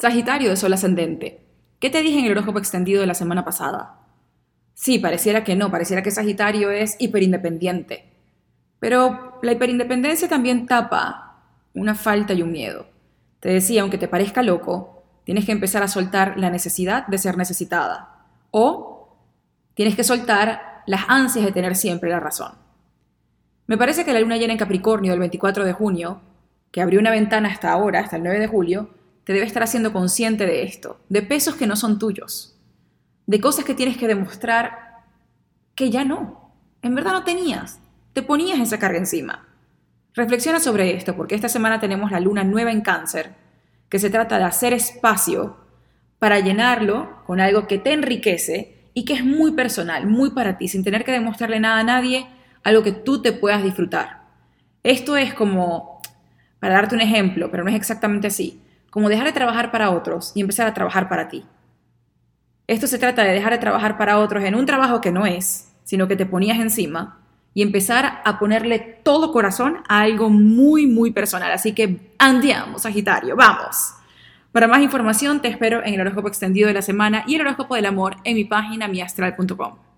Sagitario de Sol ascendente. ¿Qué te dije en el horóscopo extendido de la semana pasada? Sí, pareciera que no, pareciera que Sagitario es hiperindependiente. Pero la hiperindependencia también tapa una falta y un miedo. Te decía, aunque te parezca loco, tienes que empezar a soltar la necesidad de ser necesitada. O tienes que soltar las ansias de tener siempre la razón. Me parece que la luna llena en Capricornio del 24 de junio, que abrió una ventana hasta ahora, hasta el 9 de julio, te debe estar haciendo consciente de esto, de pesos que no son tuyos, de cosas que tienes que demostrar que ya no, en verdad no tenías, te ponías esa carga encima. Reflexiona sobre esto, porque esta semana tenemos la luna nueva en Cáncer, que se trata de hacer espacio para llenarlo con algo que te enriquece y que es muy personal, muy para ti, sin tener que demostrarle nada a nadie, algo que tú te puedas disfrutar. Esto es como, para darte un ejemplo, pero no es exactamente así, como dejar de trabajar para otros y empezar a trabajar para ti. Esto se trata de dejar de trabajar para otros en un trabajo que no es, sino que te ponías encima y empezar a ponerle todo corazón a algo muy, muy personal. Así que andiamo, Sagitario, vamos. Para más información te espero en el horóscopo extendido de la semana y el horóscopo del amor en mi página miastral.com.